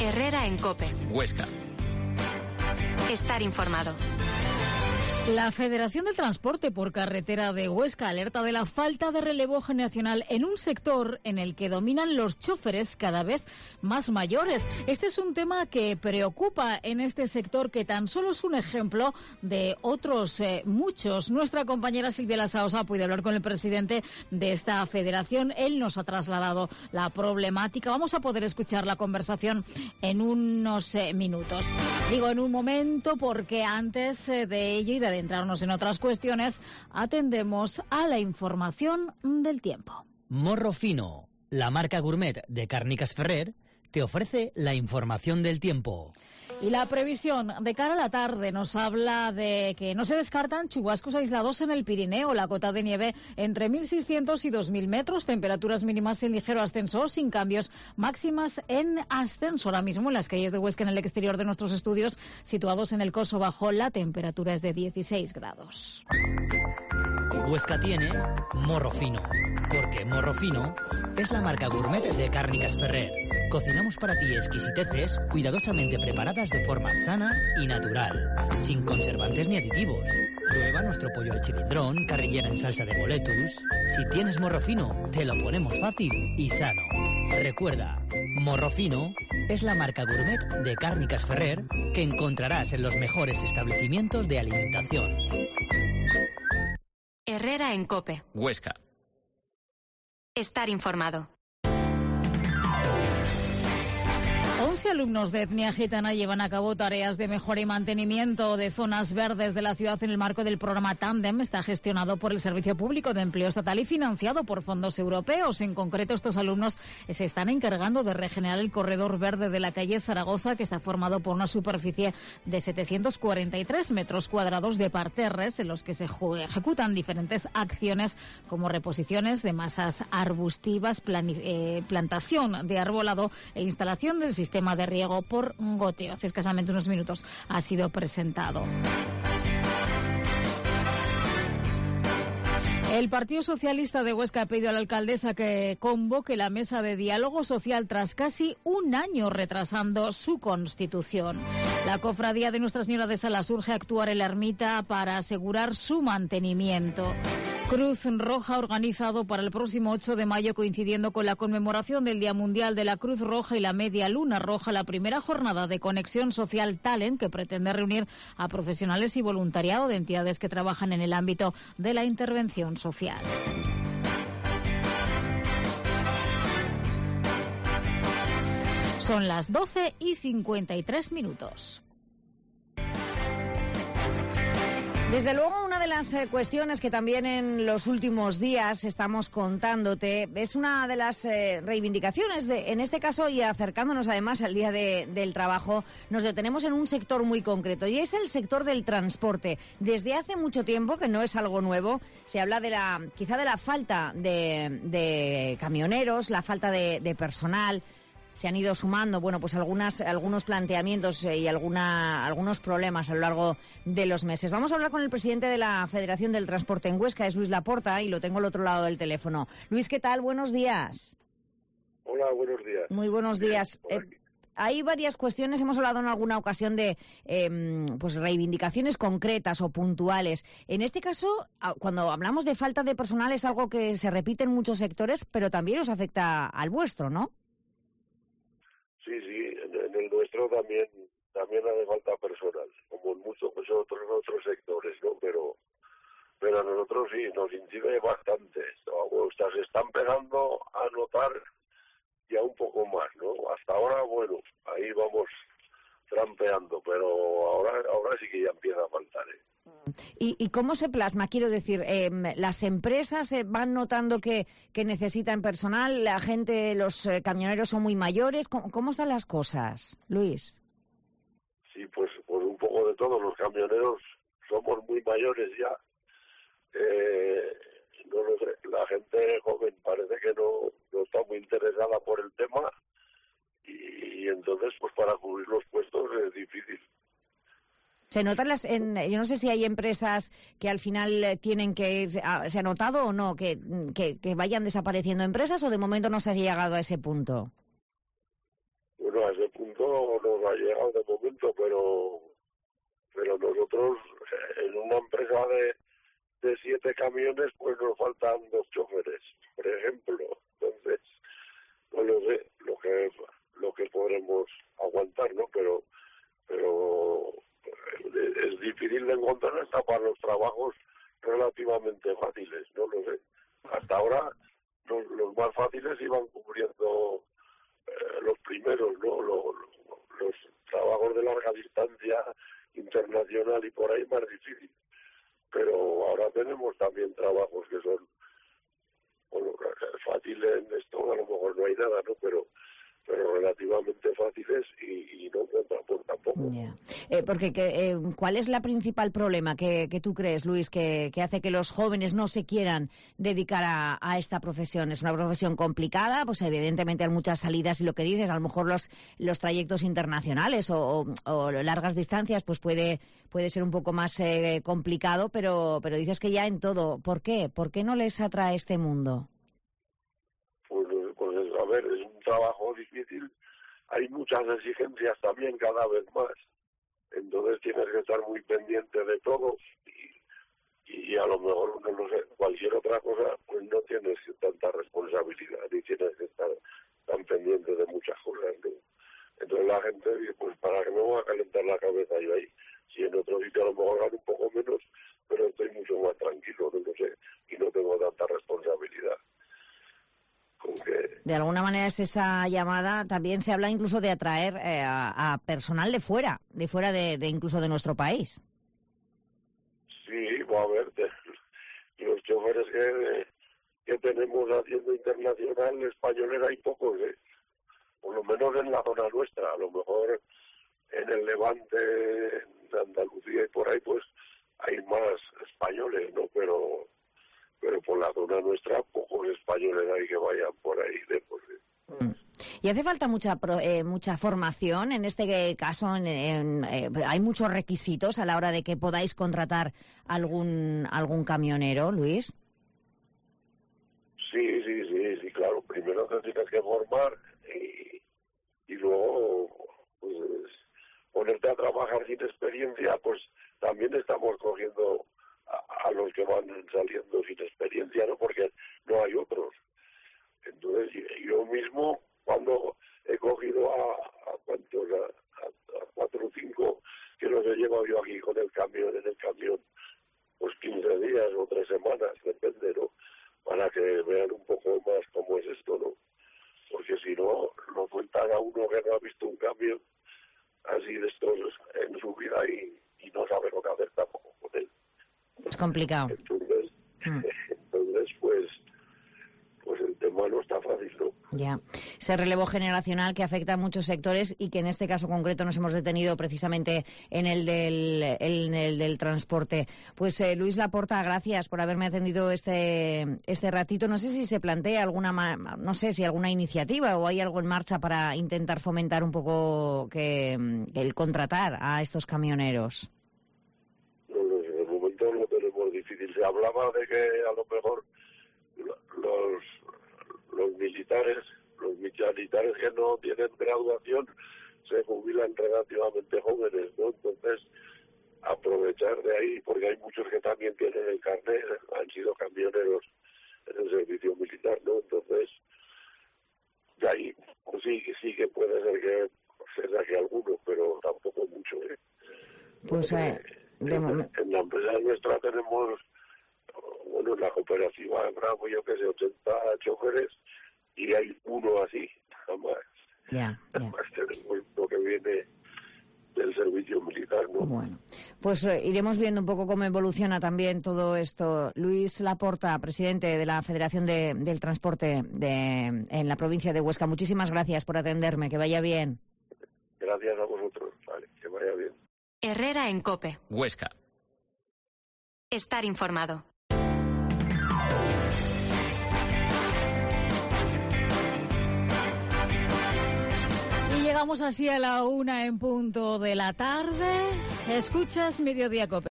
Herrera en COPE. Huesca. Estar informado. La Federación de Transporte por Carretera de Huesca alerta de la falta de relevo generacional en un sector en el que dominan los choferes cada vez más mayores. Este es un tema que preocupa en este sector, que tan solo es un ejemplo de otros muchos. Nuestra compañera Silvia Lasaosa ha podido hablar con el presidente de esta federación. Él nos ha trasladado la problemática. Vamos a poder escuchar la conversación en unos minutos. Digo en un momento porque antes de ello y de adentrarnos en otras cuestiones, atendemos a la información del tiempo. Morro Fino, la marca gourmet de Càrniques Ferrer, te ofrece la información del tiempo. Y la previsión de cara a la tarde nos habla de que no se descartan chubascos aislados en el Pirineo, la cota de nieve entre 1.600 y 2.000 metros, temperaturas mínimas en ligero ascenso, sin cambios, máximas en ascenso. Ahora mismo en las calles de Huesca, en el exterior de nuestros estudios, situados en el Coso Bajo, la temperatura es de 16 grados. Huesca tiene Morro Fino, porque Morro Fino es la marca gourmet de Càrniques Ferrer. Cocinamos para ti exquisiteces cuidadosamente preparadas de forma sana y natural, sin conservantes ni aditivos. Prueba nuestro pollo al chilindrón, carrillera en salsa de boletus. Si tienes Morro Fino, te lo ponemos fácil y sano. Recuerda, Morro Fino es la marca gourmet de Càrniques Ferrer que encontrarás en los mejores establecimientos de alimentación. Herrera en COPE. Huesca. Estar informado. 11 alumnos de etnia gitana llevan a cabo tareas de mejora y mantenimiento de zonas verdes de la ciudad en el marco del programa Tándem. Está gestionado por el Servicio Público de Empleo Estatal y financiado por fondos europeos. En concreto, estos alumnos se están encargando de regenerar el corredor verde de la calle Zaragoza, que está formado por una superficie de 743 metros cuadrados de parterres, en los que se ejecutan diferentes acciones como reposiciones de masas arbustivas, plantación de arbolado e instalación del sistema de riego por goteo. Hace escasamente unos minutos ha sido presentado. El Partido Socialista de Huesca ha pedido a la alcaldesa que convoque la mesa de diálogo social tras casi un año retrasando su constitución. La cofradía de Nuestra Señora de Salas urge actuar en la ermita para asegurar su mantenimiento. Cruz Roja ha organizado para el próximo 8 de mayo, coincidiendo con la conmemoración del Día Mundial de la Cruz Roja y la Media Luna Roja, la primera jornada de conexión social Talent, que pretende reunir a profesionales y voluntariado de entidades que trabajan en el ámbito de la intervención social. Son las 12:53. Desde luego, una de las cuestiones que también en los últimos días estamos contándote es una de las reivindicaciones, en este caso, y acercándonos además al Día del Trabajo, nos detenemos en un sector muy concreto, y es el sector del transporte. Desde hace mucho tiempo, que no es algo nuevo, se habla quizá de la falta de camioneros, la falta de personal. Se han ido sumando, pues algunos planteamientos y algunos problemas a lo largo de los meses. Vamos a hablar con el presidente de la Federación del Transporte en Huesca, es Luis Laporta, y lo tengo al otro lado del teléfono. Luis, ¿qué tal? Buenos días. Hola, buenos días. Muy buenos días. Hay varias cuestiones, hemos hablado en alguna ocasión de reivindicaciones concretas o puntuales. En este caso, cuando hablamos de falta de personal, es algo que se repite en muchos sectores, pero también os afecta al vuestro, ¿no? Sí, en el nuestro también hace falta personal, como en muchos otros sectores, ¿no? Pero a nosotros sí, nos incide bastante. Se está empezando a notar ya un poco más, ¿no? Hasta ahora, ahí vamos trampeando, pero ahora sí que ya empieza a faltar, ¿eh? ¿Y cómo se plasma? Quiero decir, las empresas van notando que necesitan personal, la gente, los camioneros son muy mayores. ¿Cómo están las cosas, Luis? Sí, pues un poco de todo. Los camioneros somos muy mayores ya. No lo sé. La gente joven parece que no está muy interesada por el tema y entonces pues para cubrir los puestos es difícil. ¿Se notan yo no sé si hay empresas que al final tienen que... ¿Se ha notado o no que vayan desapareciendo empresas, o de momento no se ha llegado a ese punto? Bueno, a ese punto nos ha llegado de momento, pero nosotros en una empresa de 7 camiones, pues nos faltan 2 choferes, por ejemplo. Entonces, no lo sé, lo que podremos aguantar, ¿no? Pero es difícil de encontrar hasta para los trabajos relativamente fáciles, no lo sé. Hasta ahora los más fáciles iban cubriendo los primeros, ¿no? Los trabajos de larga distancia internacional y por ahí más difícil. Pero ahora tenemos también trabajos que son, bueno, fáciles en esto, a lo mejor no hay nada, ¿no? Pero relativamente fáciles y no por tampoco. Yeah. Porque ¿cuál es el principal problema que tú crees, Luis, que hace que los jóvenes no se quieran dedicar a esta profesión? Es una profesión complicada, pues evidentemente hay muchas salidas y lo que dices, a lo mejor los trayectos internacionales o largas distancias, pues puede ser un poco más complicado, pero dices que ya en todo. ¿Por qué? ¿Por qué no les atrae este mundo? Pues a ver, es un trabajo difícil, hay muchas exigencias también cada vez más, entonces tienes que estar muy pendiente de todo y a lo mejor, no sé, cualquier otra cosa, pues no tienes tanta responsabilidad ni tienes que estar tan pendiente de muchas cosas, ¿no? Entonces la gente dice, pues para que me voy a calentar la cabeza yo ahí, si en otro sitio a lo mejor gano un poco menos, pero estoy mucho más tranquilo, no lo sé, y no tengo tanta responsabilidad. De alguna manera es esa llamada, también se habla incluso de atraer a personal de fuera de incluso de nuestro país. Sí, a ver, los choferes que tenemos haciendo internacional españoles hay pocos, por lo menos en la zona nuestra, a lo mejor en el Levante, en Andalucía y por ahí pues hay más españoles, ¿no? Pero por la zona nuestra pocos españoles hay que vayan por ahí de por sí. ¿Y hace falta mucha formación? En este caso, ¿hay muchos requisitos a la hora de que podáis contratar algún camionero, Luis? Sí, claro. Primero te tienes que formar y luego pues ponerte a trabajar sin experiencia, pues también estamos cogiendo a los que van saliendo sin experiencia, ¿no? Porque no hay otros. Entonces yo mismo, cuando he cogido a 4 o 5 que los he llevado yo aquí con el camión, en el camión, pues 15 días o 3 semanas, depende, ¿no? Para que vean un poco más cómo es esto, ¿no? Porque si no, lo cuentan a uno que no ha visto un camión así de estos en su vida y no sabe lo que hacer tampoco con él. Es complicado. Entonces pues el tema no está fácil, ¿no? Ya. Ese relevo generacional que afecta a muchos sectores y que en este caso concreto nos hemos detenido precisamente en el del transporte. Pues Luis Laporta, gracias por haberme atendido este ratito. No sé si se plantea alguna iniciativa o hay algo en marcha para intentar fomentar un poco que el contratar a estos camioneros. Lo tenemos difícil. Se hablaba de que a lo mejor los militares que no tienen graduación se jubilan relativamente jóvenes, ¿no? Entonces, aprovechar de ahí, porque hay muchos que también tienen el carnet, han sido camioneros en el servicio militar, ¿no? Entonces, de ahí pues sí que puede ser que se saque alguno, pero tampoco mucho, ¿eh? Pues en la empresa nuestra tenemos, bueno, en la cooperativa de Bravo, yo que sé, 80 choferes y hay uno así, nada más. Ya. Además tenemos lo que viene del servicio militar, ¿no? Bueno, pues iremos viendo un poco cómo evoluciona también todo esto. Luis Laporta, presidente de la Federación del Transporte en la provincia de Huesca. Muchísimas gracias por atenderme, que vaya bien. Gracias a vosotros, vale, que vaya bien. Herrera en COPE. Huesca. Estar informado. Y llegamos así a la 1:00 en punto de la tarde. Escuchas Mediodía COPE.